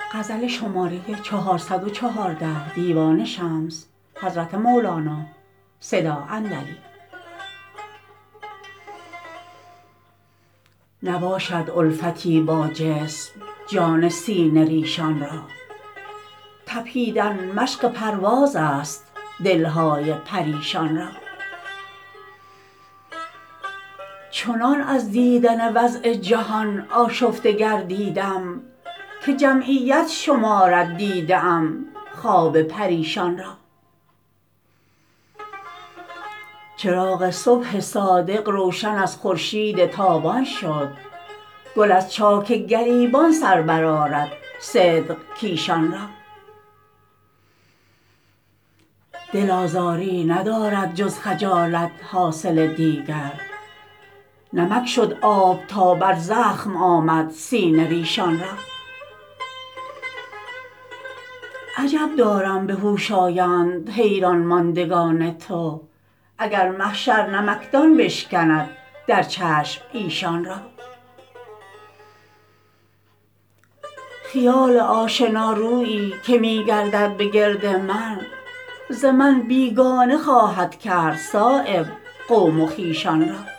نباشد الفتی با جسم جان سینه ریشان را، تپیدن مشق پروازست دلهای پریشان را. چنان از دیدن وضع جهان آشفته گردیدم که جمعیت شمارد دیده ام خواب پریشان را. چراغ صبح صادق روشن از خورشید تابان شد، گل از چاک گریبان سر برآرد صدق کیشان را. دل آزاری ندارد جز خجالت حاصل دیگر، نمک شد آب تا بر زخم آمد سینه ریشان را. عجب دارم به هوش آیند حیران ماندگان تو، اگر محشر نمکدان بشکند در چشم ایشان را. خیال آشنارویی که می گردد به گرد من، ز من بیگانه خواهد کرد صایب قوم و خویشان را.